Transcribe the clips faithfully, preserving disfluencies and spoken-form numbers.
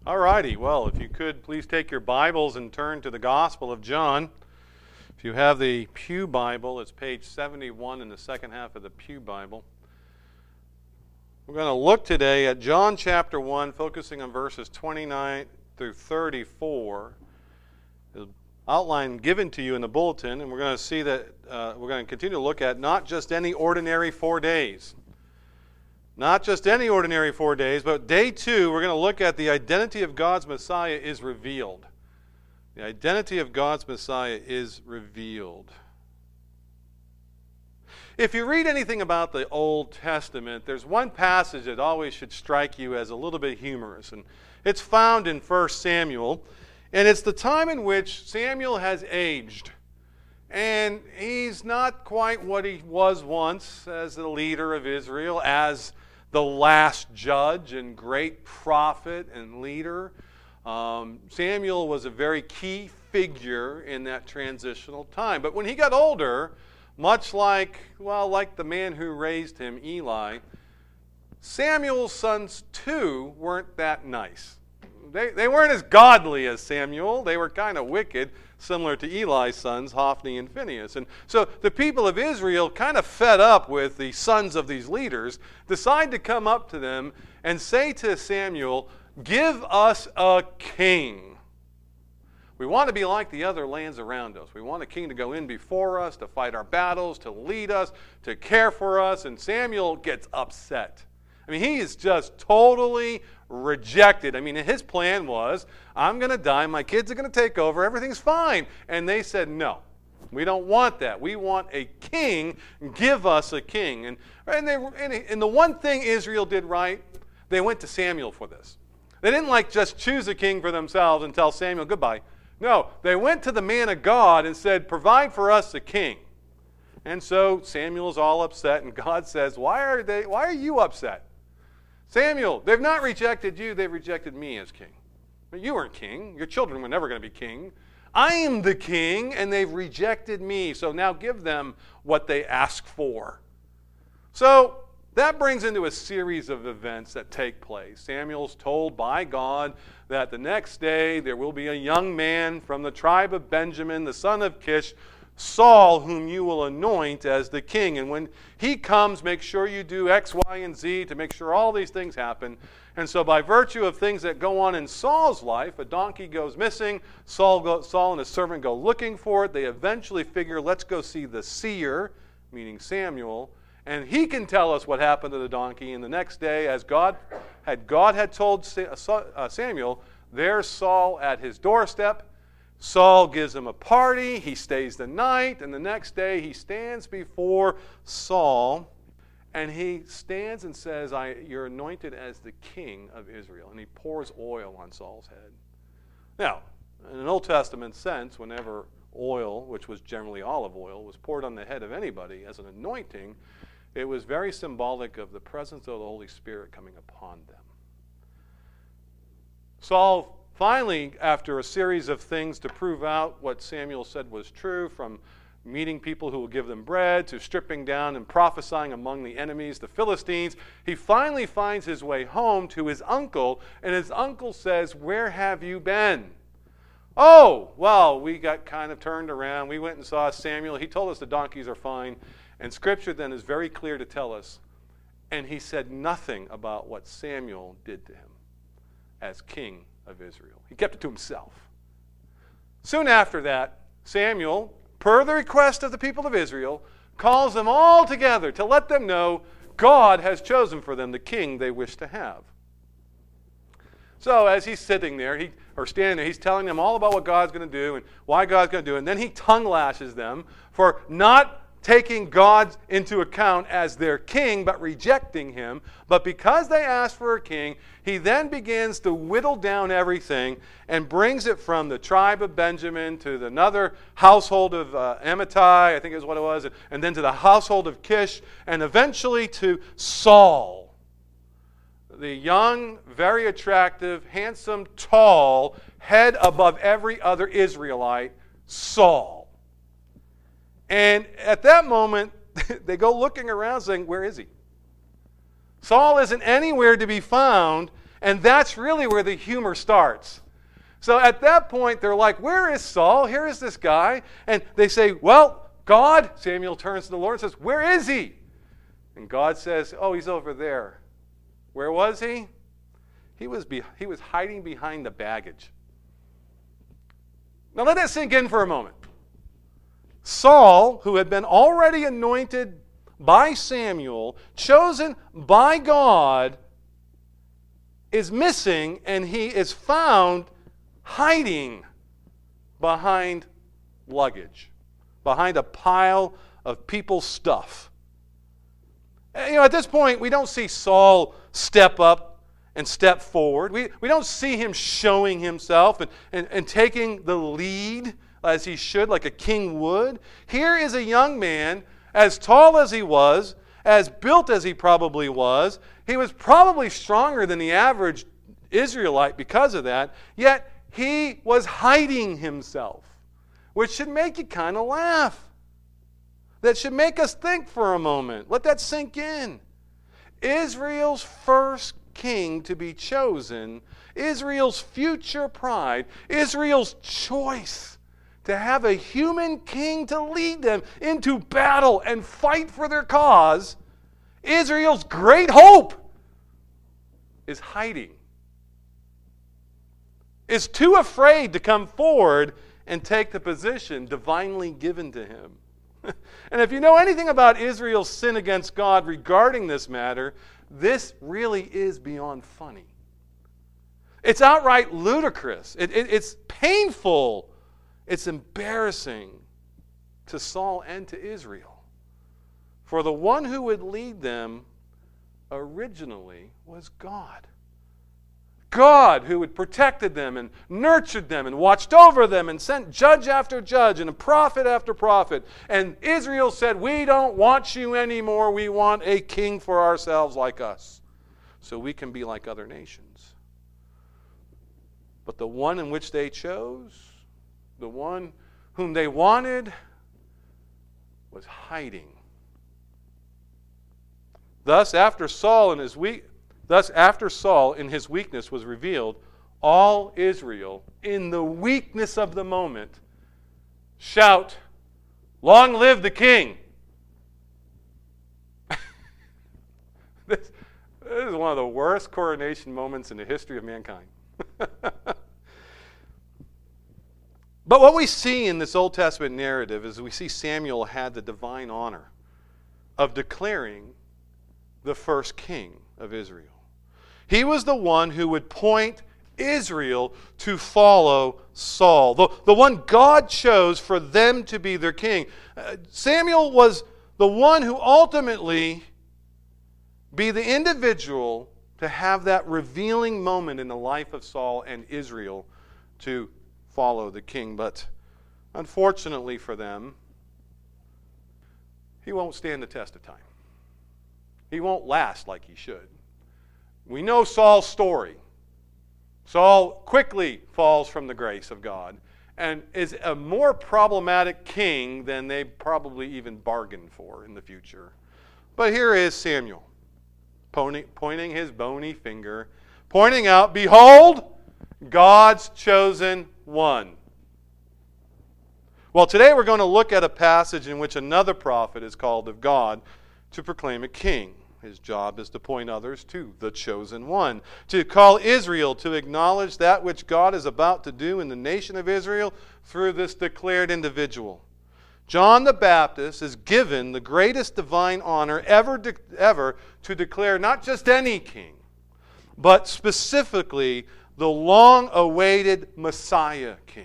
All righty. Well, if you could please take your Bibles and turn to the Gospel of John. If you have the Pew Bible, it's page seventy-one in the second half of the Pew Bible. We're going to look today at John chapter one, focusing on verses twenty-nine through thirty-four. The outline given to you in the bulletin, and we're going to see that uh, we're going to continue to look at not just any ordinary four days. Not just any ordinary four days, but day two, we're going to look at the identity of God's Messiah is revealed. The identity of God's Messiah is revealed. If you read anything about the Old Testament, there's one passage that always should strike you as a little bit humorous, and it's found in First Samuel, and it's the time in which Samuel has aged. And he's not quite what he was once as the leader of Israel, as the last judge and great prophet and leader. Um, Samuel was a very key figure in that transitional time. But when he got older, much like, well, like the man who raised him, Eli, Samuel's sons too weren't that nice. They, they weren't as godly as Samuel. They were kind of wicked, similar to Eli's sons, Hophni and Phinehas. And so the people of Israel, kind of fed up with the sons of these leaders, decide to come up to them and say to Samuel, "Give us a king. We want to be like the other lands around us. We want a king to go in before us, to fight our battles, to lead us, to care for us." And Samuel gets upset. I mean, he is just totally rejected. I mean, his plan was, I'm going to die, my kids are going to take over, everything's fine. And they said, no, we don't want that. We want a king. Give us a king. And, and, they, and the one thing Israel did right, they went to Samuel for this. They didn't like just choose a king for themselves and tell Samuel goodbye. No, they went to the man of God and said, provide for us a king. And so Samuel's all upset, and God says, why are they? Why are you upset? Samuel, they've not rejected you, they've rejected me as king. But you weren't king. Your children were never going to be king. I am the king, and they've rejected me. So now give them what they ask for. So that brings into a series of events that take place. Samuel's told by God that the next day there will be a young man from the tribe of Benjamin, the son of Kish, Saul, whom you will anoint as the king. And when he comes, make sure you do X, Y, and Z to make sure all these things happen. And so by virtue of things that go on in Saul's life, a donkey goes missing. Saul, go, Saul and his servant go looking for it. They eventually figure, let's go see the seer, meaning Samuel, and he can tell us what happened to the donkey. And the next day, as God had, God had told Samuel, there's Saul at his doorstep. Saul gives him a party, he stays the night, and the next day he stands before Saul, and he stands and says, I, you're anointed as the king of Israel. And he pours oil on Saul's head. Now, in an Old Testament sense, whenever oil, which was generally olive oil, was poured on the head of anybody as an anointing, it was very symbolic of the presence of the Holy Spirit coming upon them. Saul finally, after a series of things to prove out what Samuel said was true, from meeting people who will give them bread to stripping down and prophesying among the enemies, the Philistines, he finally finds his way home to his uncle, and his uncle says, where have you been? Oh, well, we got kind of turned around. We went and saw Samuel. He told us the donkeys are fine. And Scripture then is very clear to tell us, and he said nothing about what Samuel did to him as king of Israel. He kept it to himself. Soon after that, Samuel, per the request of the people of Israel, calls them all together to let them know God has chosen for them the king they wish to have. So as he's sitting there, he or standing there, he's telling them all about what God's going to do and why God's going to do it. And then he tongue lashes them for not taking God into account as their king, but rejecting him. But because they asked for a king, he then begins to whittle down everything and brings it from the tribe of Benjamin to the another household of uh, Amittai, I think is what it was, and then to the household of Kish, and eventually to Saul, the young, very attractive, handsome, tall, head above every other Israelite, Saul. And at that moment, they go looking around saying, where is he? Saul isn't anywhere to be found, And that's really where the humor starts. So at that point, they're like, where is Saul? Here is this guy. And they say, well, God, Samuel turns to the Lord and says, where is he? And God says, oh, he's over there. Where was he? He was, be- he was hiding behind the baggage. Now let that sink in for a moment. Saul, who had been already anointed by Samuel, chosen by God, is missing, and he is found hiding behind luggage, behind a pile of people's stuff. You know, at this point, we don't see Saul step up and step forward. We, we don't see him showing himself and, and, and taking the lead as he should, like a king would. Here is a young man, as tall as he was, as built as he probably was. He was probably stronger than the average Israelite because of that, yet he was hiding himself, which should make you kind of laugh. That should make us think for a moment. Let that sink in. Israel's first king to be chosen, Israel's future pride, Israel's choice to have a human king to lead them into battle and fight for their cause, Israel's great hope is hiding. Is too afraid to come forward and take the position divinely given to him. And if you know anything about Israel's sin against God regarding this matter, this really is beyond funny. It's outright ludicrous. It, it, it's painful. It's embarrassing to Saul and to Israel. For the one who would lead them originally was God. God, who had protected them and nurtured them and watched over them and sent judge after judge and a prophet after prophet. And Israel said, we don't want you anymore. We want a king for ourselves like us, so we can be like other nations. But the one in which they chose, the one whom they wanted, was hiding. Thus, after Saul and his weak Thus, after Saul in his weakness was revealed, all Israel, in the weakness of the moment, shout, long live the king. this, this is one of the worst coronation moments in the history of mankind. But what we see in this Old Testament narrative is we see Samuel had the divine honor of declaring the first king of Israel. He was the one who would point Israel to follow Saul, the, the one God chose for them to be their king. Uh, Samuel was the one who ultimately be the individual to have that revealing moment in the life of Saul and Israel to follow the king. But unfortunately for them, he won't stand the test of time. He won't last like he should. We know Saul's story. Saul quickly falls from the grace of God and is a more problematic king than they probably even bargained for in the future. But here is Samuel pointing, pointing his bony finger, pointing out, behold, God's chosen one. Well, today we're going to look at a passage in which another prophet is called of God to proclaim a king. His job is to point others to the chosen one, to call Israel to acknowledge that which God is about to do in the nation of Israel through this declared individual. John the Baptist is given the greatest divine honor ever, de- ever to declare not just any king, but specifically the long-awaited Messiah king.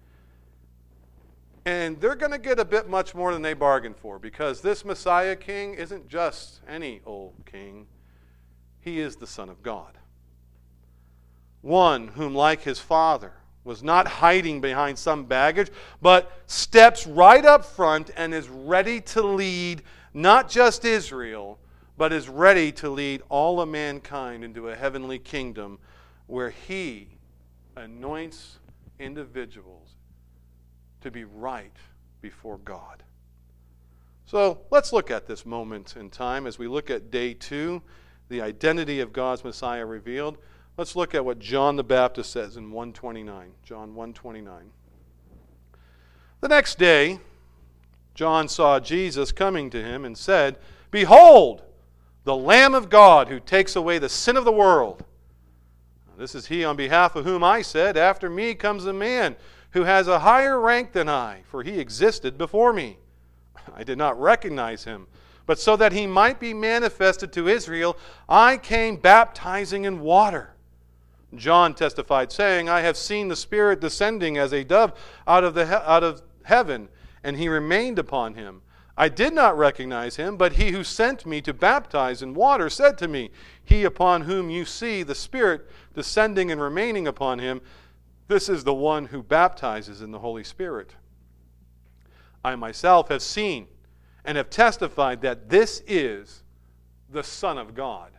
And they're going to get a bit much more than they bargained for, because this Messiah king isn't just any old king. He is the Son of God. One whom, like his father, was not hiding behind some baggage, but steps right up front and is ready to lead not just Israel, but is ready to lead all of mankind into a heavenly kingdom where he anoints individuals to be right before God. So let's look at this moment in time as we look at day two, the identity of God's Messiah revealed. Let's look at what John the Baptist says in one twenty-nine. John one twenty-nine. The next day, John saw Jesus coming to him and said, "Behold, the Lamb of God who takes away the sin of the world. This is he on behalf of whom I said, after me comes a man who has a higher rank than I, for he existed before me. I did not recognize him, but so that he might be manifested to Israel, I came baptizing in water." John testified, saying, "I have seen the Spirit descending as a dove out of, the he- out of heaven, and he remained upon him. I did not recognize him, but he who sent me to baptize in water said to me, 'He upon whom you see the Spirit descending and remaining upon him, this is the one who baptizes in the Holy Spirit.' I myself have seen and have testified that this is the Son of God."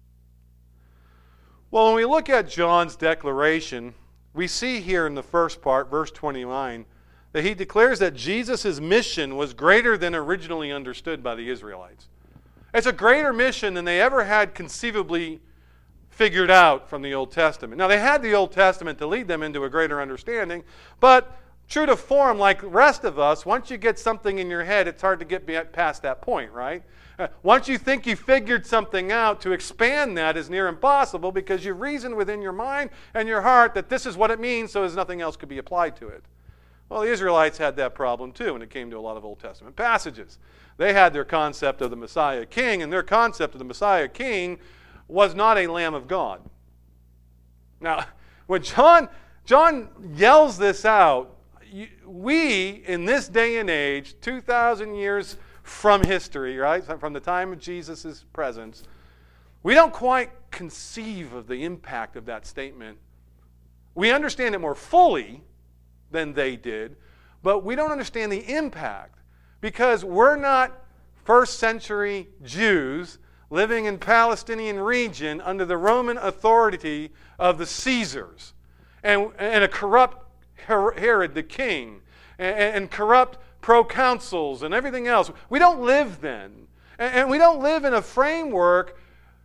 Well, when we look at John's declaration, we see here in the first part, verse twenty-nine, that he declares that Jesus' mission was greater than originally understood by the Israelites. It's a greater mission than they ever had conceivably figured out from the Old Testament. Now, they had the Old Testament to lead them into a greater understanding, but true to form, like the rest of us, once you get something in your head, it's hard to get past that point, right? Once you think you figured something out, to expand that is near impossible because you've reasoned within your mind and your heart that this is what it means, so as nothing else could be applied to it. Well, the Israelites had that problem too when it came to a lot of Old Testament passages. They had their concept of the Messiah King, and their concept of the Messiah King was not a Lamb of God. Now, when John, John yells this out, we, in this day and age, two thousand years from history, right, from the time of Jesus' presence, we don't quite conceive of the impact of that statement. We understand it more fully than they did, but we don't understand the impact because we're not first century Jews living in Palestinian region under the Roman authority of the Caesars and, and a corrupt Herod the king and, and corrupt proconsuls and everything else. We don't live then, and, and we don't live in a framework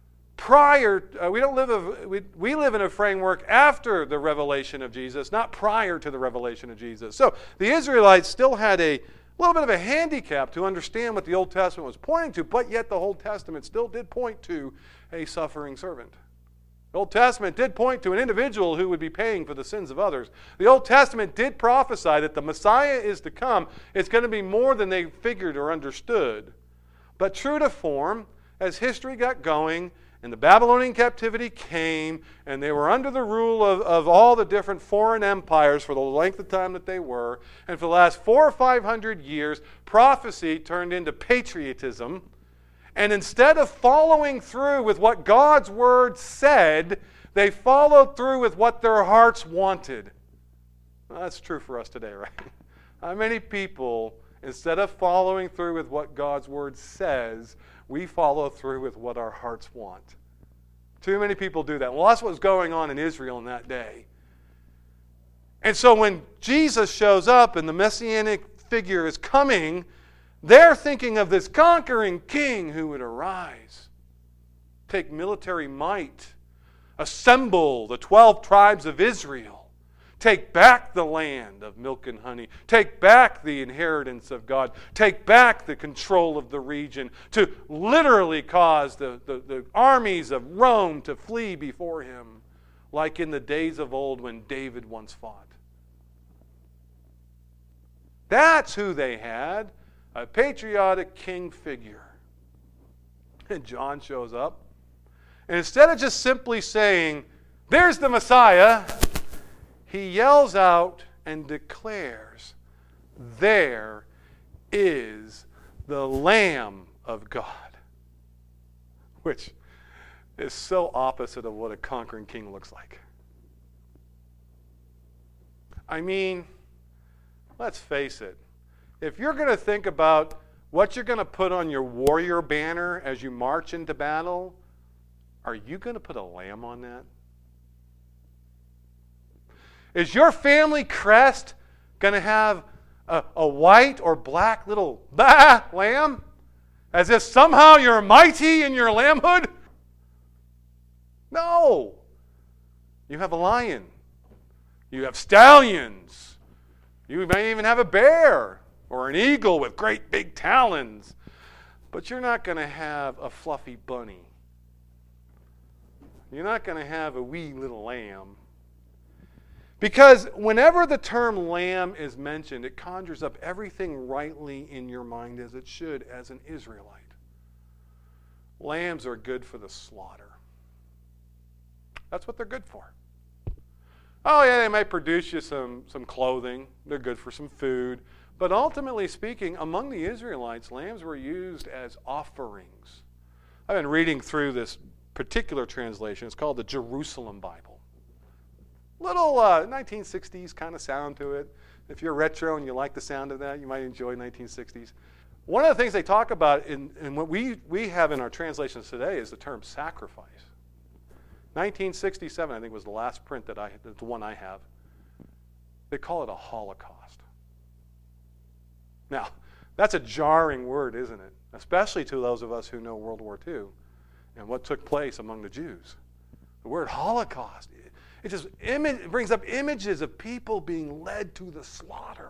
prior, uh, we don't live, a, we, we live in a framework after the revelation of Jesus, not prior to the revelation of Jesus. So the Israelites still had a little bit of a handicap to understand what the Old Testament was pointing to, but yet the Old Testament still did point to a suffering servant. The Old Testament did point to an individual who would be paying for the sins of others. The Old Testament did prophesy that the Messiah is to come. It's going to be more than they figured or understood. But true to form, as history got going, and the Babylonian captivity came, and they were under the rule of, of all the different foreign empires for the length of time that they were. And for the last four or five hundred years, prophecy turned into patriotism. And instead of following through with what God's word said, they followed through with what their hearts wanted. Well, that's true for us today, right? How many people, instead of following through with what God's word says, we follow through with what our hearts want? Too many people do that. Well, that's what was going on in Israel in that day. And so when Jesus shows up and the Messianic figure is coming, they're thinking of this conquering king who would arise, take military might, assemble the twelve tribes of Israel, take back the land of milk and honey, take back the inheritance of God, take back the control of the region, to literally cause the, the, the armies of Rome to flee before him, like in the days of old when David once fought. That's who they had, a patriotic king figure. And John shows up, and instead of just simply saying, "There's the Messiah," he yells out and declares, "There is the Lamb of God," which is so opposite of what a conquering king looks like. I mean, let's face it. If you're going to think about what you're going to put on your warrior banner as you march into battle, are you going to put a lamb on that? Is your family crest going to have a, a white or black little bah, lamb? As if somehow you're mighty in your lambhood? No. You have a lion. You have stallions. You may even have a bear or an eagle with great big talons. But you're not going to have a fluffy bunny. You're not going to have a wee little lamb. Because whenever the term lamb is mentioned, it conjures up everything rightly in your mind as it should as an Israelite. Lambs are good for the slaughter. That's what they're good for. Oh yeah, they might produce you some, some clothing. They're good for some food. But ultimately speaking, among the Israelites, lambs were used as offerings. I've been reading through this particular translation. It's called the Jerusalem Bible. Little uh, nineteen sixties kind of sound to it. If you're retro and you like the sound of that, you might enjoy nineteen sixties. One of the things they talk about in, in what we, we have in our translations today is the term sacrifice. nineteen sixty-seven, I think, was the last print that I, the one I have. They call it a Holocaust. Now, that's a jarring word, isn't it? Especially to those of us who know World War Two and what took place among the Jews. The word Holocaust, it, it just image, it brings up images of people being led to the slaughter.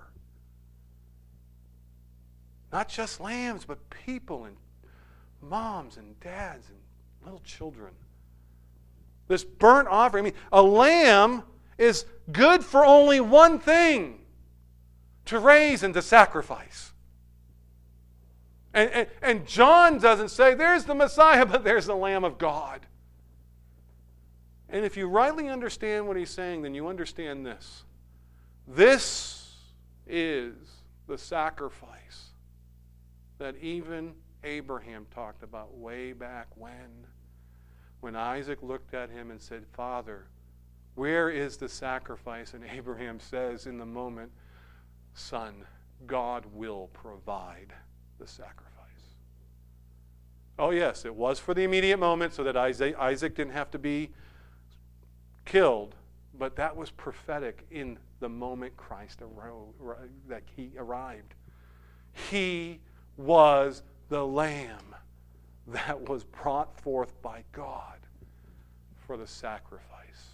Not just lambs, but people and moms and dads and little children. This burnt offering. I mean, a lamb is good for only one thing: to raise and to sacrifice. And, and, and John doesn't say, there's the Messiah, but there's the Lamb of God. And if you rightly understand what he's saying, then you understand this. This is the sacrifice that even Abraham talked about way back when. When Isaac looked at him and said, Father, where is the sacrifice? And Abraham says in the moment, Son, God will provide the sacrifice. Oh yes, it was for the immediate moment so that Isaac, Isaac didn't have to be killed, but that was prophetic in the moment Christ arose, that he arrived. He was the Lamb that was brought forth by God for the sacrifice.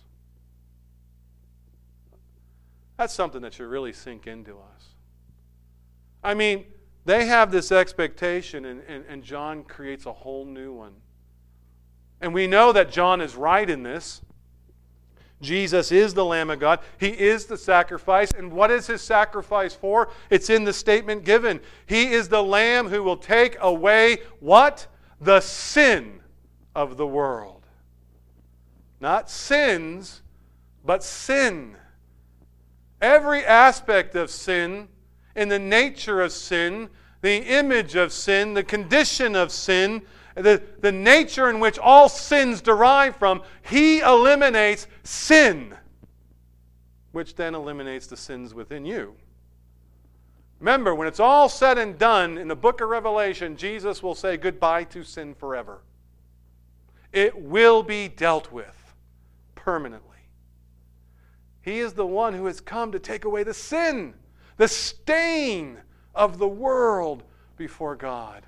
That's something that should really sink into us. I mean, they have this expectation, and, and, and John creates a whole new one. And we know that John is right in this. Jesus is the Lamb of God. He is the sacrifice. And what is his sacrifice for? It's in the statement given. He is the Lamb who will take away what? The sin of the world. Not sins, but sin. Every aspect of sin, in the nature of sin, the image of sin, the condition of sin, the, the nature in which all sins derive from, he eliminates sin, which then eliminates the sins within you. Remember, when it's all said and done in the book of Revelation, Jesus will say goodbye to sin forever. It will be dealt with permanently. He is the one who has come to take away the sin, the stain of the world before God.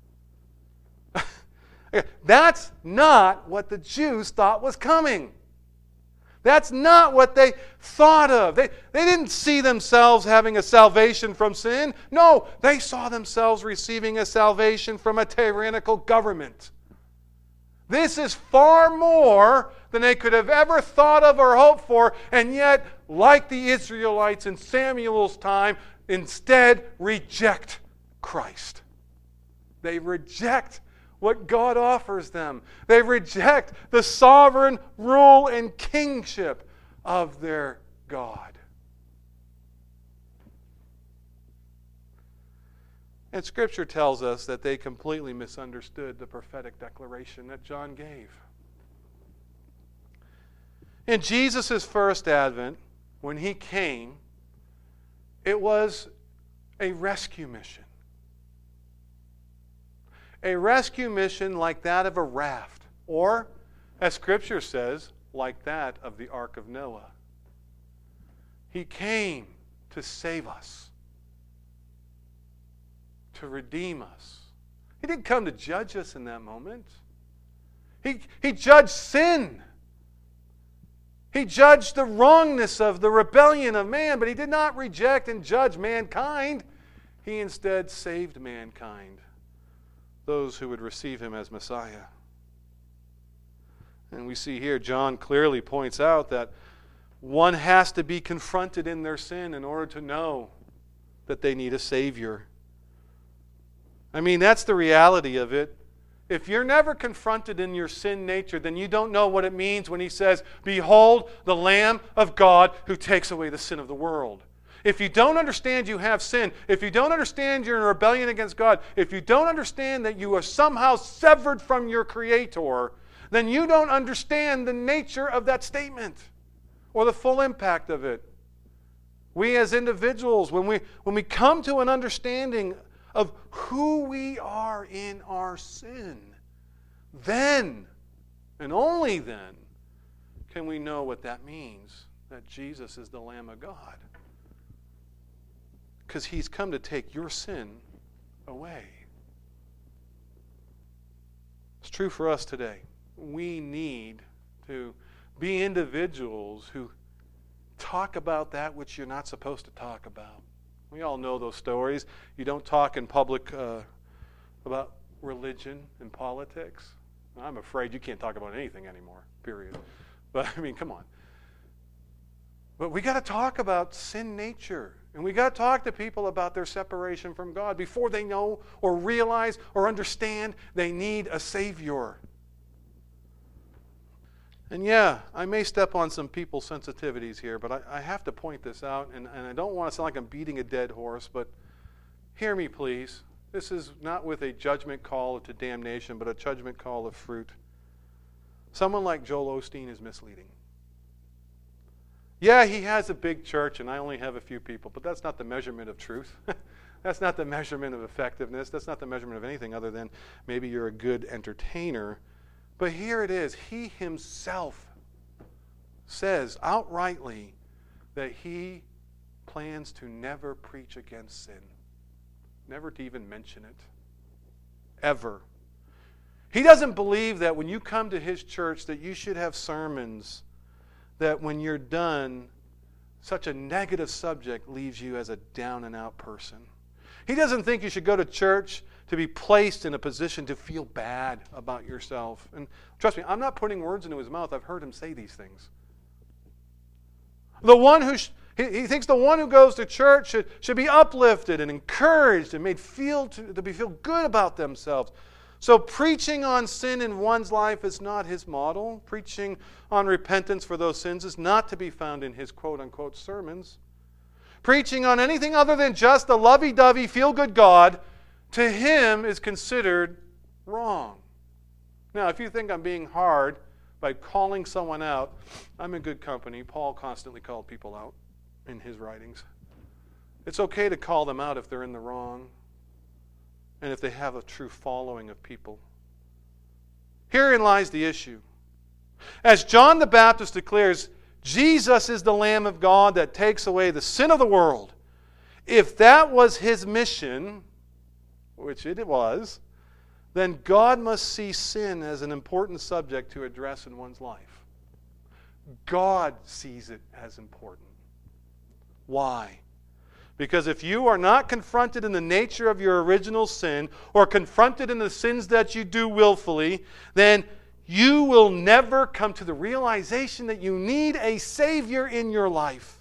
That's not what the Jews thought was coming. That's not what they thought of. They, they didn't see themselves having a salvation from sin. No, they saw themselves receiving a salvation from a tyrannical government. This is far more than they could have ever thought of or hoped for, and yet, like the Israelites in Samuel's time, instead reject Christ. They reject what God offers them. They reject the sovereign rule and kingship of their God. And Scripture tells us that they completely misunderstood the prophetic declaration that John gave. In Jesus' first advent, when he came, it was a rescue mission. A rescue mission like that of a raft, or, as Scripture says, like that of the Ark of Noah. He came to save us, to redeem us. He didn't come to judge us in that moment. He, he judged sin. He judged the wrongness of the rebellion of man, but he did not reject and judge mankind. He instead saved mankind, those who would receive him as Messiah. And we see here, John clearly points out that one has to be confronted in their sin in order to know that they need a Savior. I mean, that's the reality of it. If you're never confronted in your sin nature, then you don't know what it means when he says, "Behold, the Lamb of God who takes away the sin of the world." If you don't understand you have sin, if you don't understand you're in rebellion against God, if you don't understand that you are somehow severed from your Creator, then you don't understand the nature of that statement or the full impact of it. We as individuals, when we, when we come to an understanding of who we are in our sin, then, and only then, can we know what that means, that Jesus is the Lamb of God. Because he's come to take your sin away. It's true for us today. We need to be individuals who talk about that which you're not supposed to talk about. We all know those stories. You don't talk in public uh, about religion and politics. I'm afraid you can't talk about anything anymore, period. But, I mean, come on. But we got to talk about sin nature. And we got to talk to people about their separation from God before they know or realize or understand they need a Savior. And yeah, I may step on some people's sensitivities here, but I, I have to point this out, and, and I don't want to sound like I'm beating a dead horse, but hear me please. This is not with a judgment call to damnation, but a judgment call of fruit. Someone like Joel Osteen is misleading. Yeah, he has a big church, and I only have a few people, but that's not the measurement of truth. That's not the measurement of effectiveness. That's not the measurement of anything other than maybe you're a good entertainer. But here it is. He himself says outrightly that he plans to never preach against sin. Never to even mention it. Ever. He doesn't believe that when you come to his church that you should have sermons that when you're done, such a negative subject leaves you as a down and out person. He doesn't think you should go to church to be placed in a position to feel bad about yourself. And trust me, I'm not putting words into his mouth. I've heard him say these things. The one who sh- he, he thinks the one who goes to church should, should be uplifted and encouraged and made feel to, to be feel good about themselves. So preaching on sin in one's life is not his model. Preaching on repentance for those sins is not to be found in his quote-unquote sermons. Preaching on anything other than just the lovey-dovey, feel-good God, to him is considered wrong. Now, if you think I'm being hard by calling someone out, I'm in good company. Paul constantly called people out in his writings. It's okay to call them out if they're in the wrong and if they have a true following of people. Herein lies the issue. As John the Baptist declares, Jesus is the Lamb of God that takes away the sin of the world. If that was his mission, which it was, then God must see sin as an important subject to address in one's life. God sees it as important. Why? Because if you are not confronted in the nature of your original sin or confronted in the sins that you do willfully, then you will never come to the realization that you need a Savior in your life.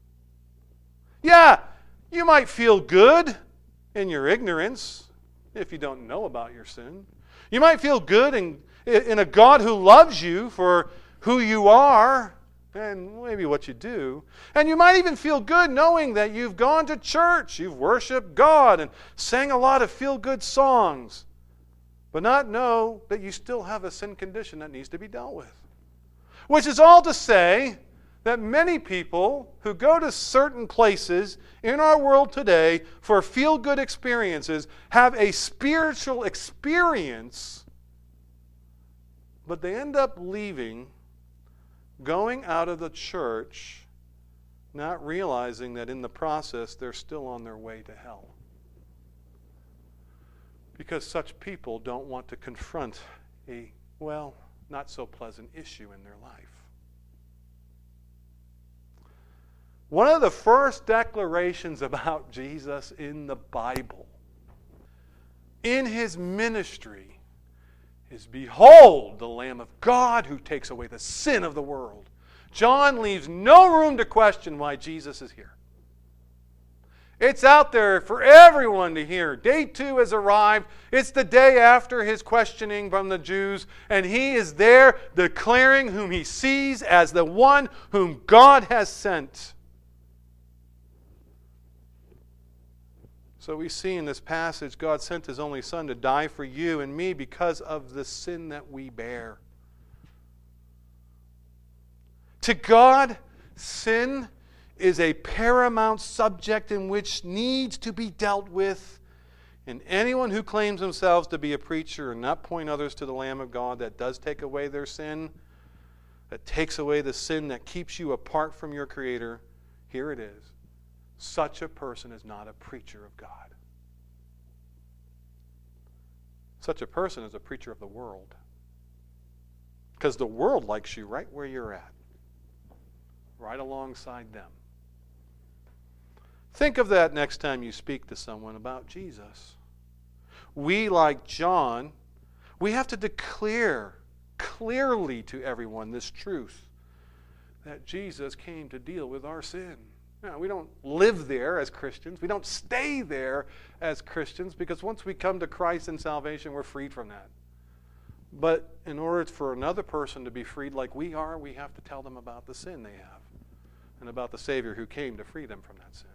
Yeah, you might feel good in your ignorance if you don't know about your sin. You might feel good in, in a God who loves you for who you are and maybe what you do. And you might even feel good knowing that you've gone to church, you've worshiped God and sang a lot of feel-good songs, but not know that you still have a sin condition that needs to be dealt with. Which is all to say that many people who go to certain places in our world today for feel-good experiences have a spiritual experience, but they end up leaving, going out of the church, not realizing that in the process they're still on their way to hell. Because such people don't want to confront a, well, not so pleasant issue in their life. one of the first declarations about Jesus in the Bible, in his ministry, is, "Behold, the Lamb of God who takes away the sin of the world." John leaves no room to question why Jesus is here. It's out there for everyone to hear. Day two has arrived. It's the day after his questioning from the Jews, and he is there declaring whom he sees as the one whom God has sent. So we see in this passage, God sent his only Son to die for you and me because of the sin that we bear. To God, sin is a paramount subject in which needs to be dealt with. And anyone who claims themselves to be a preacher and not point others to the Lamb of God that does take away their sin, that takes away the sin that keeps you apart from your Creator, here it is. Such a person is not a preacher of God. Such a person is a preacher of the world. Because the world likes you right where you're at, right alongside them. Think of that next time you speak to someone about Jesus. We, like John, we have to declare clearly to everyone this truth, that Jesus came to deal with our sin. Now, we don't live there as Christians. We don't stay there as Christians, because once we come to Christ in salvation, we're freed from that. But in order for another person to be freed like we are, we have to tell them about the sin they have and about the Savior who came to free them from that sin.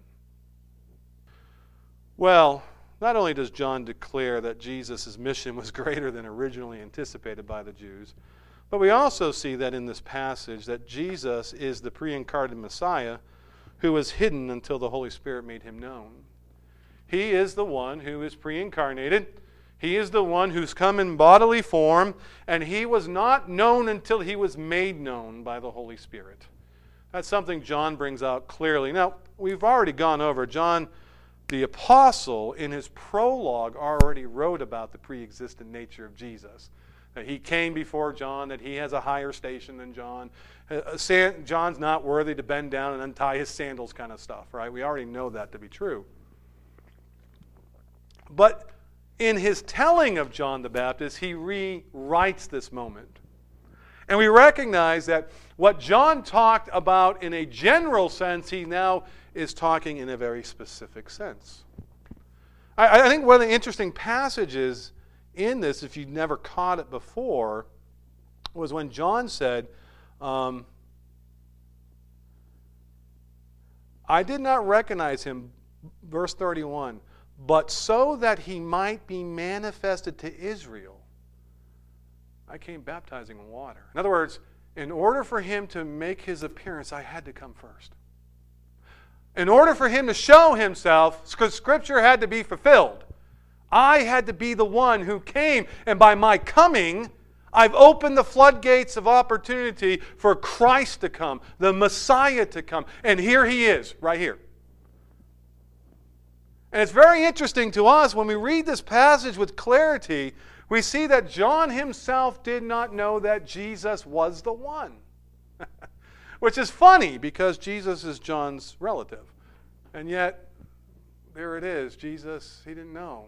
Well, not only does John declare that Jesus' mission was greater than originally anticipated by the Jews, but we also see that in this passage that Jesus is the pre-incarnate Messiah who was hidden until the Holy Spirit made him known. He is the one who is pre-incarnated. He is the one who's come in bodily form, and he was not known until he was made known by the Holy Spirit. That's something John brings out clearly. Now, we've already gone over. John, the apostle, in his prologue already wrote about the pre-existent nature of Jesus. That he came before John, that he has a higher station than John. Uh, John's not worthy to bend down and untie his sandals kind of stuff, right? We already know that to be true. But in his telling of John the Baptist, he rewrites this moment. And we recognize that what John talked about in a general sense, he now is talking in a very specific sense. I, I think one of the interesting passages in this, if you've never caught it before, was when John said, um, I did not recognize him, verse thirty-one, but so that he might be manifested to Israel, I came baptizing in water. In other words, in order for him to make his appearance, I had to come first. In order for him to show himself, because Scripture had to be fulfilled, I had to be the one who came, and by my coming, I've opened the floodgates of opportunity for Christ to come, the Messiah to come. And here he is, right here. And it's very interesting to us when we read this passage with clarity, we see that John himself did not know that Jesus was the one. Which is funny because Jesus is John's relative. And yet, there it is. Jesus, he didn't know.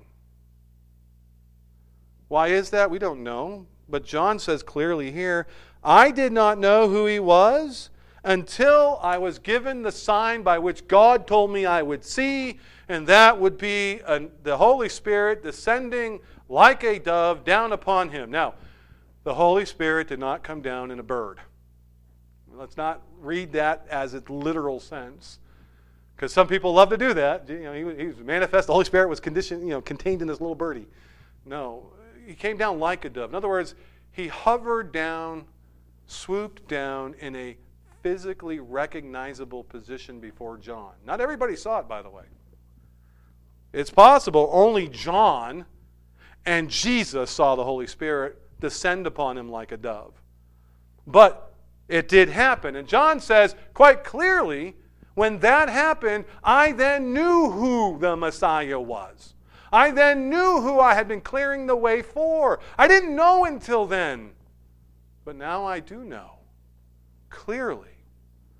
Why is that? We don't know. But John says clearly here, I did not know who he was until I was given the sign by which God told me I would see, and that would be a, the Holy Spirit descending like a dove down upon him. Now, the Holy Spirit did not come down in a bird. Let's not read that as its literal sense, because some people love to do that. You know, he, he was manifest. The Holy Spirit was conditioned, you know, contained in this little birdie. No, he came down like a dove. In other words, he hovered down, swooped down in a physically recognizable position before John. Not everybody saw it, by the way. It's possible only John and Jesus saw the Holy Spirit descend upon him like a dove. But it did happen. And John says quite clearly, when that happened, I then knew who the Messiah was. I then knew who I had been clearing the way for. I didn't know until then. But now I do know clearly.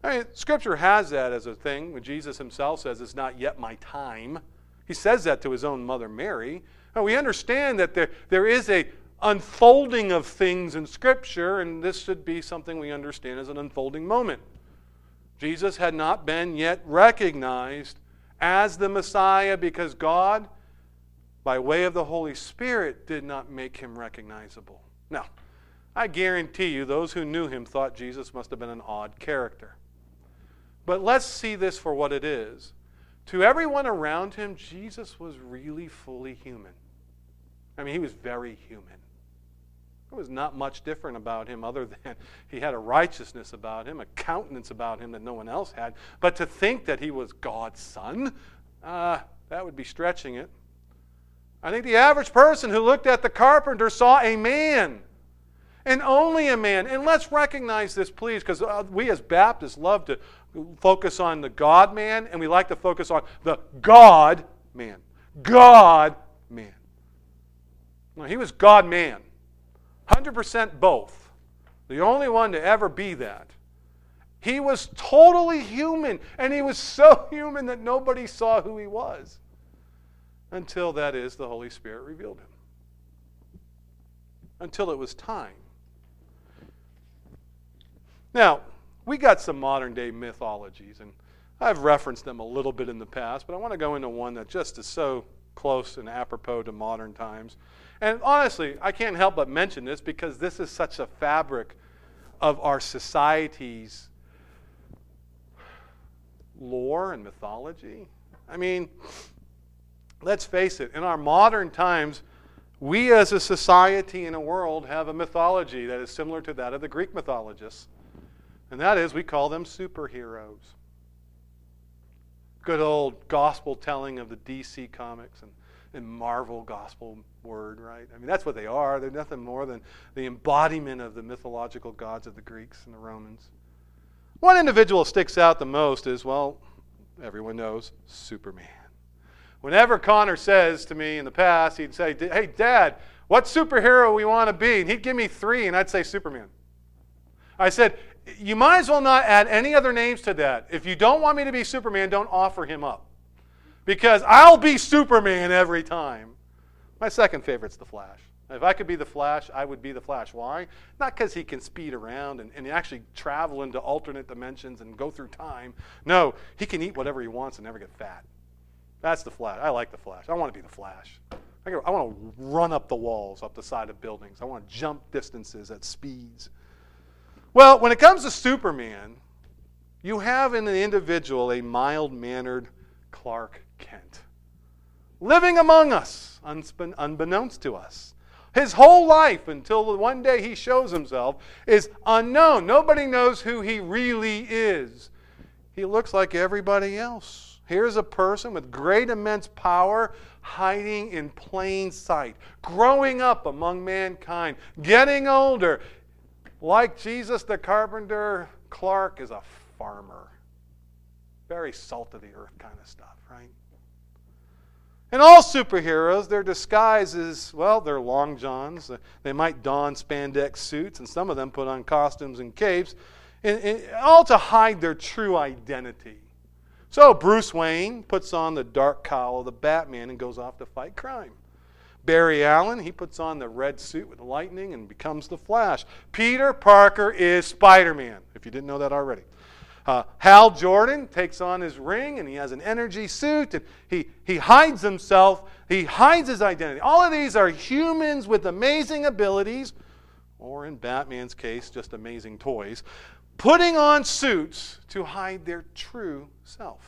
I mean, Scripture has that as a thing when Jesus himself says, it's not yet my time. He says that to his own mother Mary. And we understand that there, there is a unfolding of things in Scripture, and this should be something we understand as an unfolding moment. Jesus had not been yet recognized as the Messiah because God, by way of the Holy Spirit, did not make him recognizable. Now, I guarantee you those who knew him thought Jesus must have been an odd character. But let's see this for what it is. To everyone around him, Jesus was really fully human. I mean, he was very human. There was not much different about him other than he had a righteousness about him, a countenance about him that no one else had. But to think that he was God's son, uh, that would be stretching it. I think the average person who looked at the carpenter saw a man, and only a man. And let's recognize this, please, because uh, we as Baptists love to focus on the God-man, and we like to focus on the God-man. God-man. No, he was God-man. one hundred percent both. The only one to ever be that. He was totally human, and he was so human that nobody saw who he was. Until, that is, the Holy Spirit revealed him. Until it was time. Now, we got some modern day mythologies, and I've referenced them a little bit in the past, but I want to go into one that just is so close and apropos to modern times. And honestly, I can't help but mention this because this is such a fabric of our society's lore and mythology. I mean, let's face it, in our modern times, we as a society and a world have a mythology that is similar to that of the Greek mythologists. And that is, we call them superheroes. Good old gospel telling of the D C comics and, and Marvel gospel word, right? I mean, that's what they are. They're nothing more than the embodiment of the mythological gods of the Greeks and the Romans. One individual sticks out the most is, well, everyone knows, Superman. Whenever Connor says to me in the past, he'd say, hey, Dad, what superhero we want to be? And he'd give me three, and I'd say Superman. I said, you might as well not add any other names to that. If you don't want me to be Superman, don't offer him up. Because I'll be Superman every time. My second favorite's the Flash. If I could be the Flash, I would be the Flash. Why? Not because he can speed around and, and actually travel into alternate dimensions and go through time. No, he can eat whatever he wants and never get fat. That's the Flash. I like the Flash. I want to be the Flash. I, I want to run up the walls, up the side of buildings. I want to jump distances at speeds. Well, when it comes to Superman, you have in the individual a mild-mannered Clark Kent, living among us, unbeknownst to us. His whole life, until one day he shows himself, is unknown. Nobody knows who he really is. He looks like everybody else. Here's a person with great immense power hiding in plain sight, growing up among mankind, getting older. Like Jesus the carpenter, Clark is a farmer. Very salt of the earth kind of stuff, right? And all superheroes, their disguise is, well, they're long johns. They might don spandex suits, and some of them put on costumes and capes, and, and all to hide their true identity. So Bruce Wayne puts on the dark cowl of the Batman and goes off to fight crime. Barry Allen, he puts on the red suit with lightning and becomes the Flash. Peter Parker is Spider-Man, if you didn't know that already. Uh, Hal Jordan takes on his ring and he has an energy suit and he, he hides himself. He hides his identity. All of these are humans with amazing abilities, or in Batman's case, just amazing toys, putting on suits to hide their true self.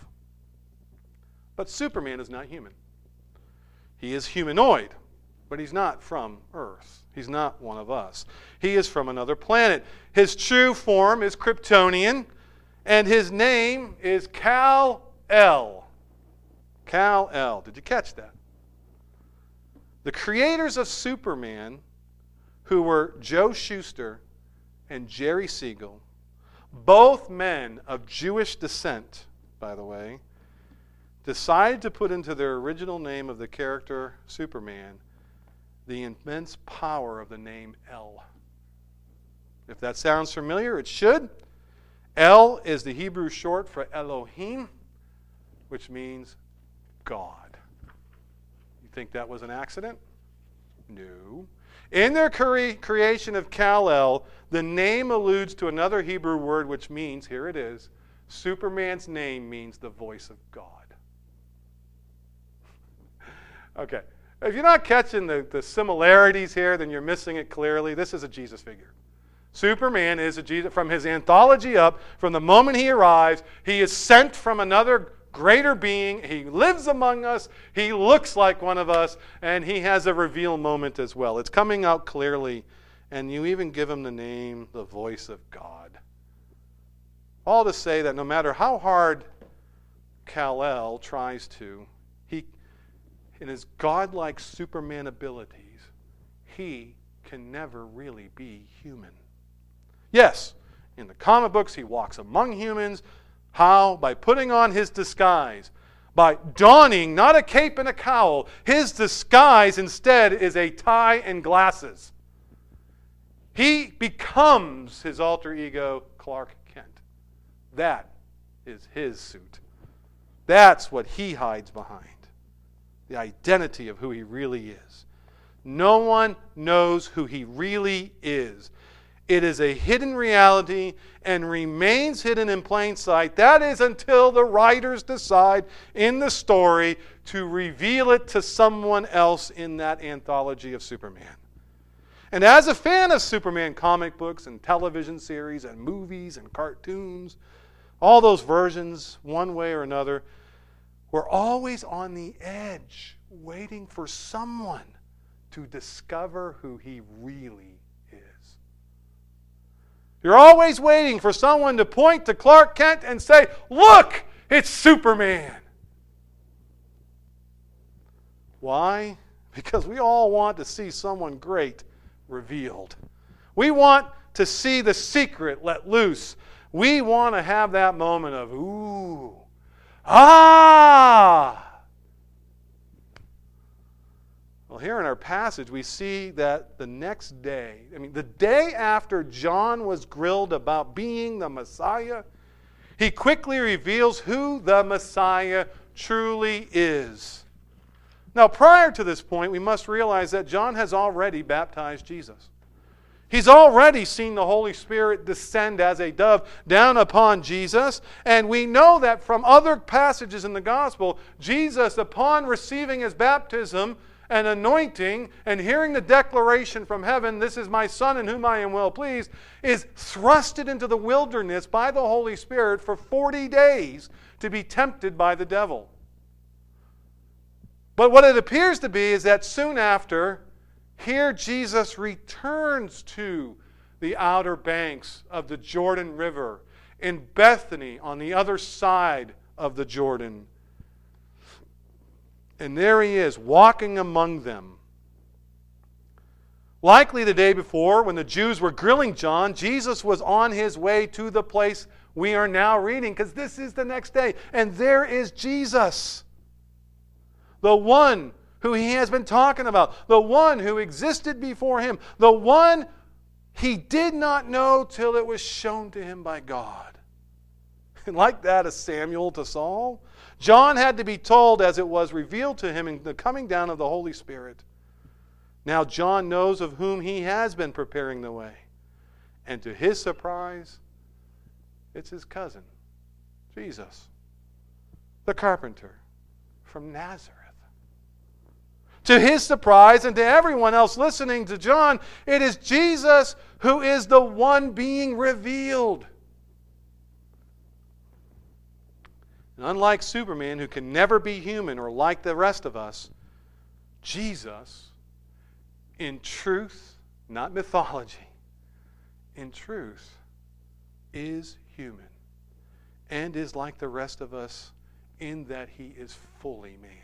But Superman is not human. He is humanoid, but he's not from Earth. He's not one of us. He is from another planet. His true form is Kryptonian, and his name is Kal-El. Kal-El. Did you catch that? The creators of Superman, who were Joe Shuster and Jerry Siegel, both men of Jewish descent, by the way, decided to put into their original name of the character Superman the immense power of the name El. If that sounds familiar, it should. El is the Hebrew short for Elohim, which means God. You think that was an accident? No. In their cre- creation of Kal-El, the name alludes to another Hebrew word which means, here it is, Superman's name means the voice of God. Okay. If you're not catching the, the similarities here, then you're missing it clearly. This is a Jesus figure. Superman is a Jesus. From his anthology up, from the moment he arrives, he is sent from another greater being. He lives among us. He looks like one of us. And he has a reveal moment as well. It's coming out clearly. And you even give him the name, the voice of God. All to say that no matter how hard Kal-El tries to, he, in his godlike Superman abilities, he can never really be human. Yes, in the comic books, he walks among humans. How? By putting on his disguise. By donning not a cape and a cowl. His disguise instead is a tie and glasses. He becomes his alter ego, Clark Kent. That is his suit. That's what he hides behind. The identity of who he really is. No one knows who he really is. It is a hidden reality and remains hidden in plain sight. That is until the writers decide in the story to reveal it to someone else in that anthology of Superman. And as a fan of Superman comic books and television series and movies and cartoons, all those versions, one way or another, we're always on the edge, waiting for someone to discover who he really is. You're always waiting for someone to point to Clark Kent and say, "Look, it's Superman." Why? Because we all want to see someone great revealed. We want to see the secret let loose. We want to have that moment of, ooh, ah. Well, here in our passage, we see that the next day, I mean, the day after John was grilled about being the Messiah, he quickly reveals who the Messiah truly is. Now, prior to this point, we must realize that John has already baptized Jesus. He's already seen the Holy Spirit descend as a dove down upon Jesus. And we know that from other passages in the Gospel, Jesus, upon receiving his baptism and anointing and hearing the declaration from heaven, "This is my Son in whom I am well pleased," is thrusted into the wilderness by the Holy Spirit for forty days to be tempted by the devil. But what it appears to be is that soon after, here Jesus returns to the outer banks of the Jordan River in Bethany on the other side of the Jordan. And there he is, walking among them. Likely the day before, when the Jews were grilling John, Jesus was on his way to the place we are now reading, because this is the next day. And there is Jesus, the one who he has been talking about, the one who existed before him, the one he did not know till it was shown to him by God. And like that, as Samuel to Saul, John had to be told as it was revealed to him in the coming down of the Holy Spirit. Now John knows of whom he has been preparing the way. And to his surprise, it's his cousin, Jesus, the carpenter from Nazareth. To his surprise, and to everyone else listening to John, it is Jesus who is the one being revealed. And unlike Superman, who can never be human or like the rest of us, Jesus, in truth, not mythology, in truth, is human and is like the rest of us in that he is fully man.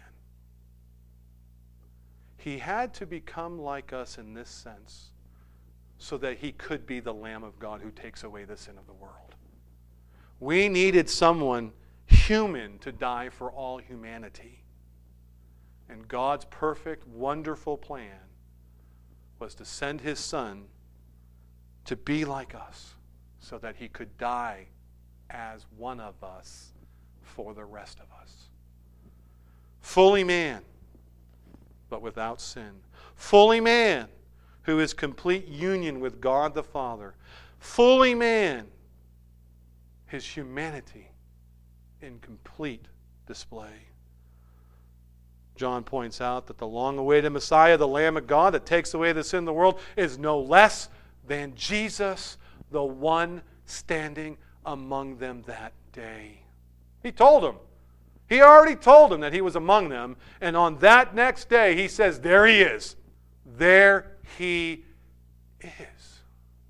He had to become like us in this sense so that he could be the Lamb of God who takes away the sin of the world. We needed someone human to die for all humanity. And God's perfect, wonderful plan was to send his Son to be like us so that he could die as one of us for the rest of us. Fully man, but without sin. Fully man, who is complete union with God the Father. Fully man, his humanity in complete display. John points out that the long-awaited Messiah, the Lamb of God that takes away the sin of the world, is no less than Jesus, the one standing among them that day. He told them. He already told them that he was among them. And on that next day, he says, there he is. There he is.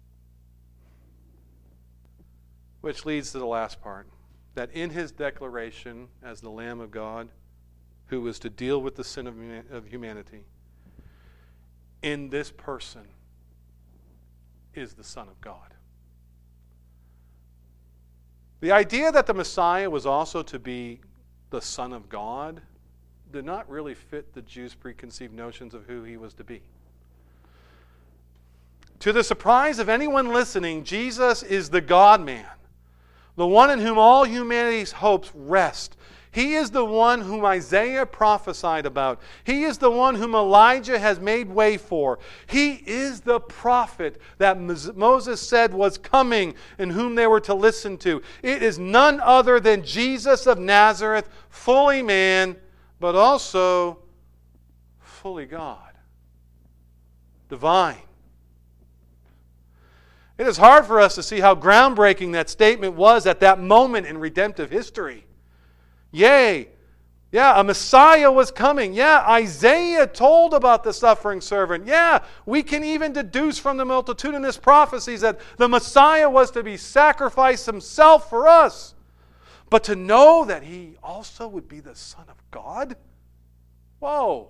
Which leads to the last part. That in his declaration as the Lamb of God, who was to deal with the sin of, of humanity, in this person is the Son of God. The idea that the Messiah was also to be the Son of God did not really fit the Jews' preconceived notions of who he was to be. To the surprise of anyone listening, Jesus is the God-man, the one in whom all humanity's hopes rest. He is the one whom Isaiah prophesied about. He is the one whom Elijah has made way for. He is the prophet that Moses said was coming and whom they were to listen to. It is none other than Jesus of Nazareth, fully man, but also fully God. Divine. It is hard for us to see how groundbreaking that statement was at that moment in redemptive history. Yea, yeah, a Messiah was coming. Yeah, Isaiah told about the suffering servant. Yeah, we can even deduce from the multitudinous prophecies that the Messiah was to be sacrificed himself for us. But to know that he also would be the Son of God? Whoa.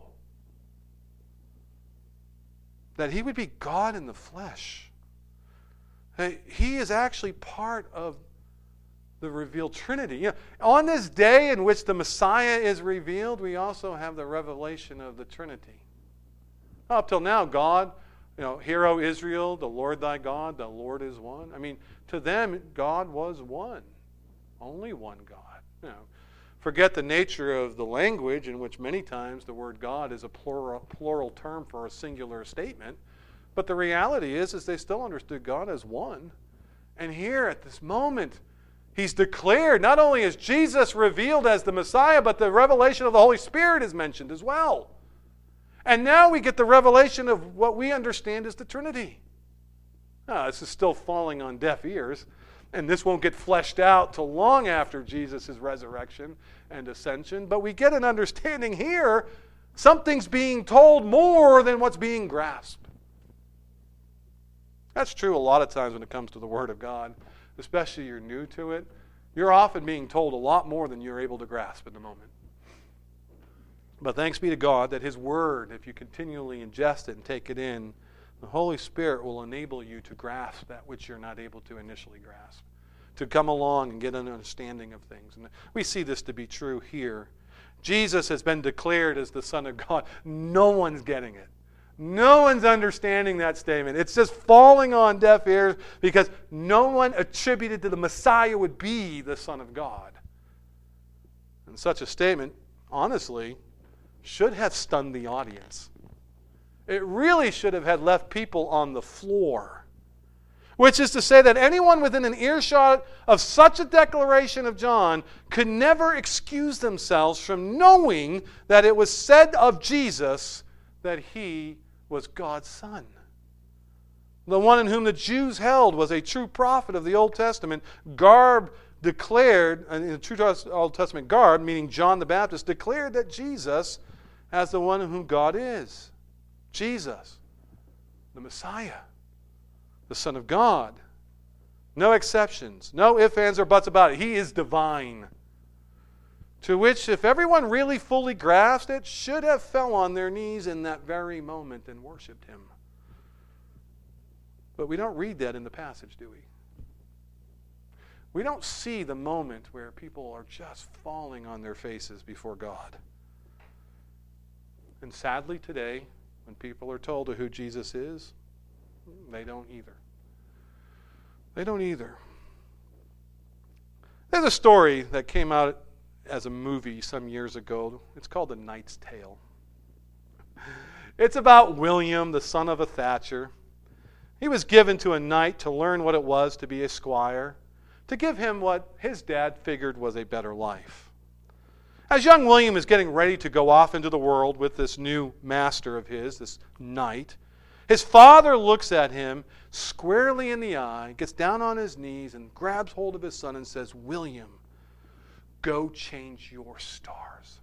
That he would be God in the flesh. Hey, he is actually part of the revealed Trinity. You know, on this day in which the Messiah is revealed, we also have the revelation of the Trinity. Up till now, God, you know, hear, O Israel, the Lord thy God, the Lord is one. I mean, to them, God was one. Only one God. You know, forget the nature of the language in which many times the word God is a plural, plural term for a singular statement. But the reality is, is they still understood God as one. And here at this moment, he's declared, not only is Jesus revealed as the Messiah, but the revelation of the Holy Spirit is mentioned as well. And now we get the revelation of what we understand as the Trinity. Now, this is still falling on deaf ears, and this won't get fleshed out till long after Jesus' resurrection and ascension, but we get an understanding here, something's being told more than what's being grasped. That's true a lot of times when it comes to the Word of God. Especially you're new to it, you're often being told a lot more than you're able to grasp in the moment. But thanks be to God that His Word, if you continually ingest it and take it in, the Holy Spirit will enable you to grasp that which you're not able to initially grasp, to come along and get an understanding of things. And we see this to be true here. Jesus has been declared as the Son of God. No one's getting it. No one's understanding that statement. It's just falling on deaf ears because no one attributed to the Messiah would be the Son of God. And such a statement, honestly, should have stunned the audience. It really should have had left people on the floor. Which is to say that anyone within an earshot of such a declaration of John could never excuse themselves from knowing that it was said of Jesus that he was God's Son. The one in whom the Jews held was a true prophet of the Old Testament, garb declared, in the true Old Testament garb, meaning John the Baptist, declared that Jesus as the one in whom God is. Jesus, the Messiah, the Son of God. No exceptions, no ifs, ands, or buts about it. He is divine. To which, if everyone really fully grasped it, should have fell on their knees in that very moment and worshipped Him. But we don't read that in the passage, do we? We don't see the moment where people are just falling on their faces before God. And sadly today, when people are told who Jesus is, they don't either. They don't either. There's a story that came out as a movie some years ago. It's called The Knight's Tale. It's about William, the son of a Thatcher. He was given to a knight to learn what it was to be a squire, to give him what his dad figured was a better life. As young William is getting ready to go off into the world with this new master of his, this knight, his father looks at him squarely in the eye, gets down on his knees, and grabs hold of his son and says, "William, go change your stars.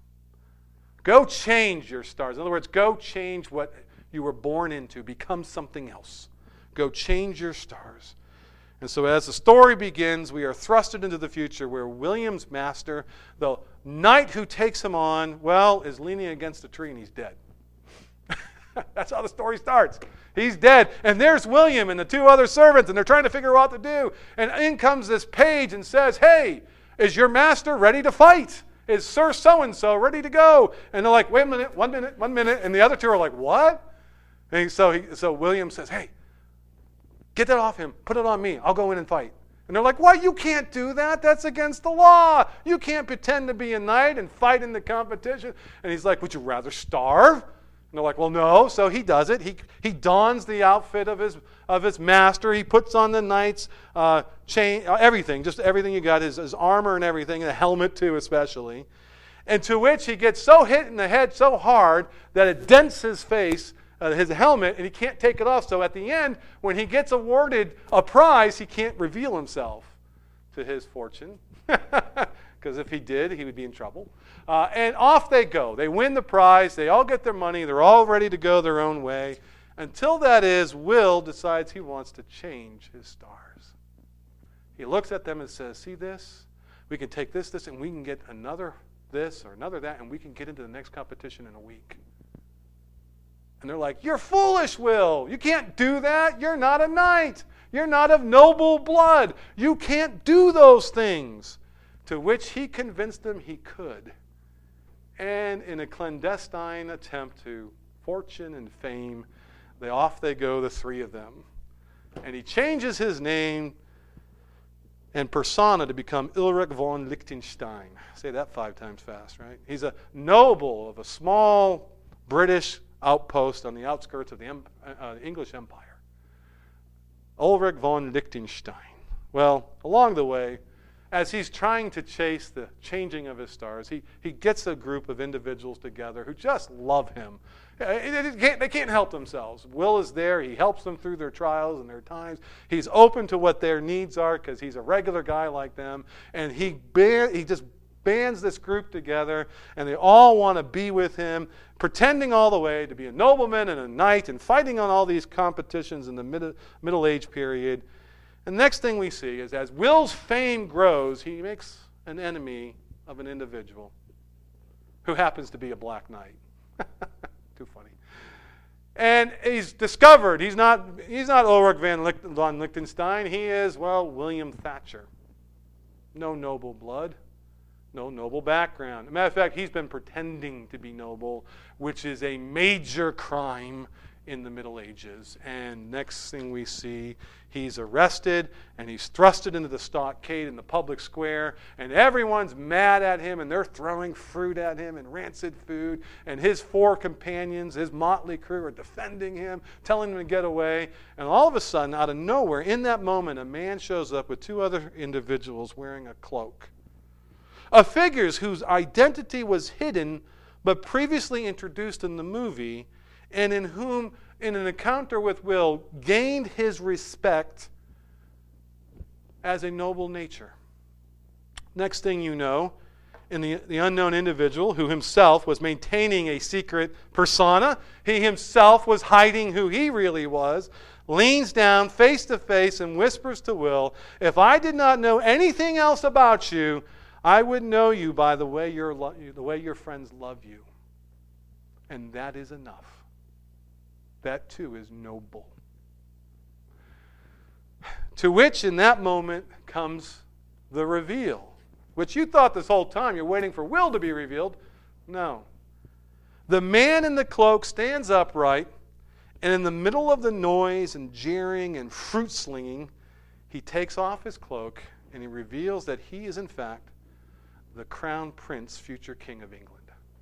Go change your stars." In other words, go change what you were born into. Become something else. Go change your stars. And so as the story begins, we are thrusted into the future where William's master, the knight who takes him on, well, is leaning against a tree and he's dead. That's how the story starts. He's dead. And there's William and the two other servants, and they're trying to figure out what to do. And in comes this page and says, "Hey, is your master ready to fight? Is Sir So-and-so ready to go?" And they're like, "Wait a minute, one minute, one minute." And the other two are like, "What?" And so, he, so William says, "Hey, get that off him. Put it on me. I'll go in and fight." And they're like, "Why? You can't do that. That's against the law. You can't pretend to be a knight and fight in the competition." And he's like, "Would you rather starve?" And they're like, "Well, no." So he does it. He he dons the outfit of his of his master. He puts on the knight's uh, chain, uh, everything, just everything you got, his, his armor and everything, and a helmet too, especially. And to which he gets so hit in the head so hard that it dents his face, uh, his helmet, and he can't take it off. So at the end, when he gets awarded a prize, he can't reveal himself to his fortune. Because if he did, he would be in trouble. Uh, and off they go. They win the prize. They all get their money. They're all ready to go their own way. Until that is, Will decides he wants to change his stars. He looks at them and says, "See this? We can take this, this, and we can get another this or another that, and we can get into the next competition in a week." And they're like, "You're foolish, Will. You can't do that. You're not a knight. You're not of noble blood. You can't do those things." To which he convinced them he could. And in a clandestine attempt to fortune and fame, they off they go, the three of them. And he changes his name and persona to become Ulrich von Liechtenstein. Say that five times fast, right? He's a noble of a small British outpost on the outskirts of the uh, English Empire. Ulrich von Liechtenstein. Well, along the way, as he's trying to chase the changing of his stars, he, he gets a group of individuals together who just love him. They can't, they can't help themselves. Will is there. He helps them through their trials and their times. He's open to what their needs are because he's a regular guy like them. And he, ban- he just bands this group together, and they all want to be with him, pretending all the way to be a nobleman and a knight and fighting on all these competitions in the mid- Middle Age period. The next thing we see is as Will's fame grows, he makes an enemy of an individual who happens to be a black knight. Too funny. And he's discovered he's not he's not Ulrich von Liechtenstein. He is, well, William Thatcher. No noble blood, no noble background. As a matter of fact, he's been pretending to be noble, which is a major crime in the Middle Ages. And next thing we see, he's arrested and he's thrusted into the stockade in the public square, and everyone's mad at him and they're throwing fruit at him and rancid food, and his four companions, his motley crew, are defending him, telling him to get away. And all of a sudden, out of nowhere, in that moment, a man shows up with two other individuals wearing a cloak, of figures whose identity was hidden but previously introduced in the movie, and in whom, in an encounter with Will, gained his respect as a noble nature. Next thing you know, in the, the unknown individual, who himself was maintaining a secret persona, he himself was hiding who he really was, leans down face to face and whispers to Will, "If I did not know anything else about you, I would know you by the way your, lo- the way your friends love you. And that is enough." That too is noble. To which in that moment comes the reveal, which you thought this whole time you're waiting for Will to be revealed. No. The man in the cloak stands upright, and in the middle of the noise and jeering and fruit slinging, he takes off his cloak and he reveals that he is, in fact, the crown prince, future king of England.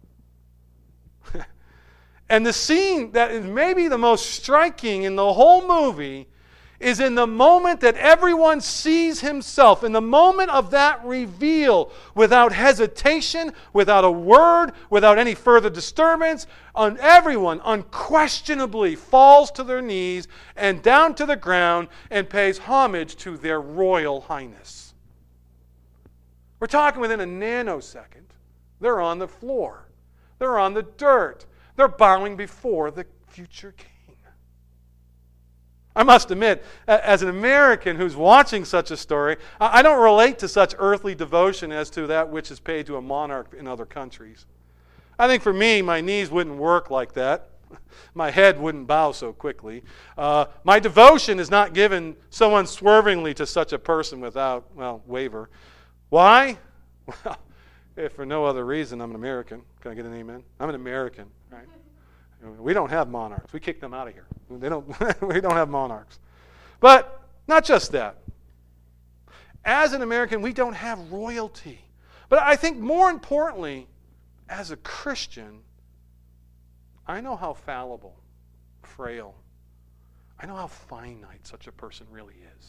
And the scene that is maybe the most striking in the whole movie is in the moment that everyone sees himself, in the moment of that reveal, without hesitation, without a word, without any further disturbance, on everyone unquestionably falls to their knees and down to the ground and pays homage to their royal highness. We're talking within a nanosecond. They're on the floor. They're on the dirt. They're bowing before the future king. I must admit, as an American who's watching such a story, I don't relate to such earthly devotion as to that which is paid to a monarch in other countries. I think for me, my knees wouldn't work like that. My head wouldn't bow so quickly. Uh, my devotion is not given so unswervingly to such a person without, well, waver. Why? Well, if for no other reason, I'm an American. Can I get an amen? I'm an American, right? We don't have monarchs. We kick them out of here. They don't. We don't have monarchs. But not just that. As an American, we don't have royalty. But I think more importantly, as a Christian, I know how fallible, frail, I know how finite such a person really is.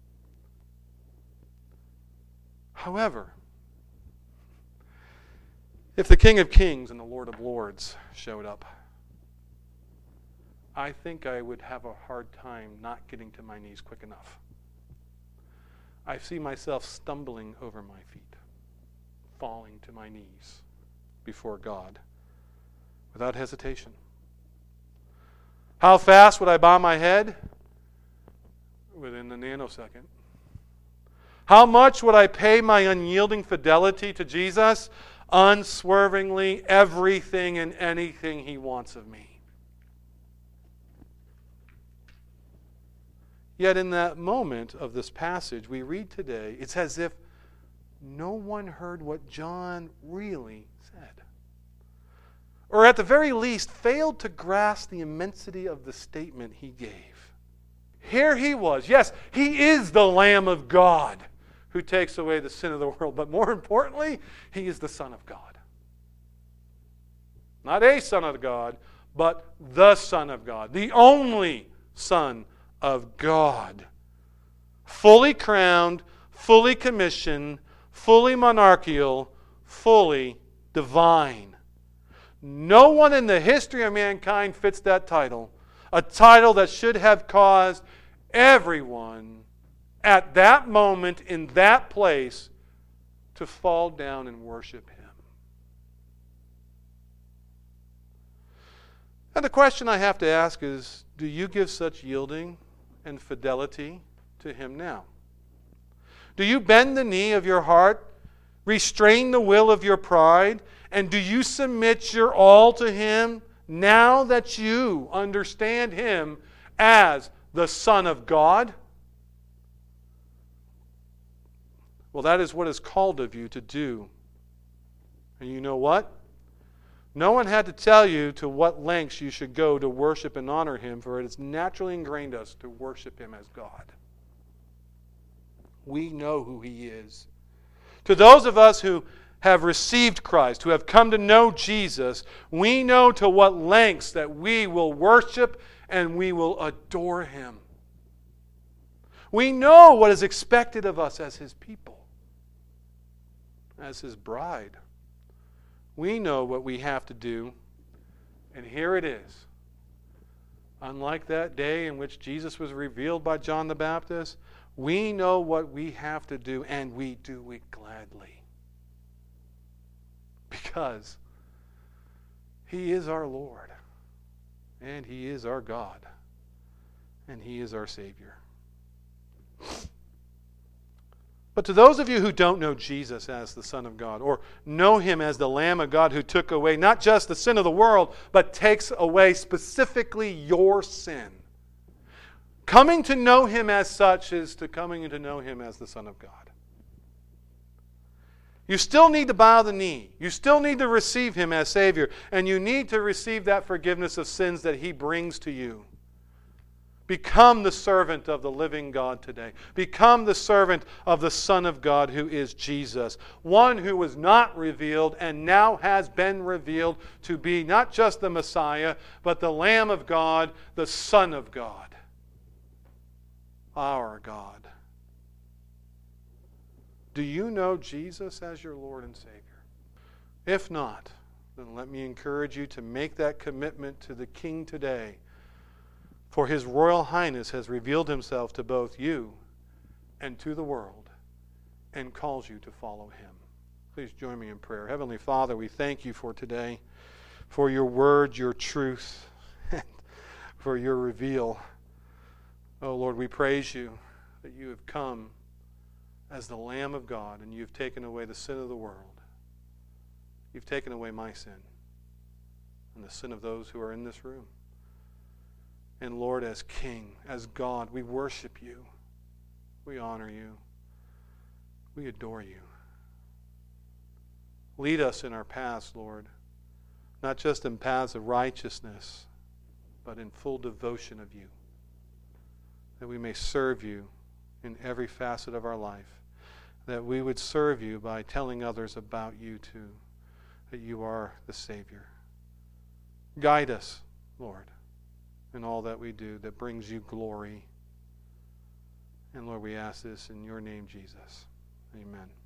However, if the King of Kings and the Lord of Lords showed up, I think I would have a hard time not getting to my knees quick enough. I see myself stumbling over my feet, falling to my knees before God without hesitation. How fast would I bow my head? Within a nanosecond. How much would I pay my unyielding fidelity to Jesus? Unswervingly, everything and anything he wants of me. Yet in that moment of this passage we read today, it's as if no one heard what John really said. Or at the very least, failed to grasp the immensity of the statement he gave. Here he was. Yes, he is the Lamb of God who takes away the sin of the world. But more importantly, he is the Son of God. Not a Son of God, but the Son of God. The only Son of God. Fully crowned, fully commissioned, fully monarchical, fully divine. No one in the history of mankind fits that title. A title that should have caused everyone at that moment, in that place, to fall down and worship him. And the question I have to ask is, do you give such yielding and fidelity to him now? Do you bend the knee of your heart, restrain the will of your pride, and do you submit your all to him now that you understand him as the Son of God? Well, that is what is called of you to do. And you know what? No one had to tell you to what lengths you should go to worship and honor him, for it is naturally ingrained us to worship him as God. We know who he is. To those of us who have received Christ, who have come to know Jesus, we know to what lengths that we will worship and we will adore him. We know what is expected of us as his people, as his bride. We know what we have to do, and here it is. Unlike that day in which Jesus was revealed by John the Baptist, we know what we have to do, and we do it gladly. Because he is our Lord, and he is our God, and he is our Savior. But to those of you who don't know Jesus as the Son of God, or know him as the Lamb of God who took away not just the sin of the world, but takes away specifically your sin, coming to know him as such is to coming to know him as the Son of God. You still need to bow the knee. You still need to receive him as Savior, and you need to receive that forgiveness of sins that he brings to you. Become the servant of the living God today. Become the servant of the Son of God, who is Jesus. One who was not revealed and now has been revealed to be not just the Messiah, but the Lamb of God, the Son of God. Our God. Do you know Jesus as your Lord and Savior? If not, then let me encourage you to make that commitment to the King today. For His Royal Highness has revealed Himself to both you and to the world and calls you to follow Him. Please join me in prayer. Heavenly Father, we thank You for today, for Your word, Your truth, and for Your reveal. Oh Lord, we praise You that You have come as the Lamb of God and You've taken away the sin of the world. You've taken away my sin and the sin of those who are in this room. And Lord, as King, as God, we worship You. We honor You. We adore You. Lead us in our paths, Lord, not just in paths of righteousness, but in full devotion of You, that we may serve You in every facet of our life, that we would serve You by telling others about You too, that You are the Savior. Guide us, Lord, in all that we do that brings You glory. And Lord, we ask this in Your name, Jesus. Amen.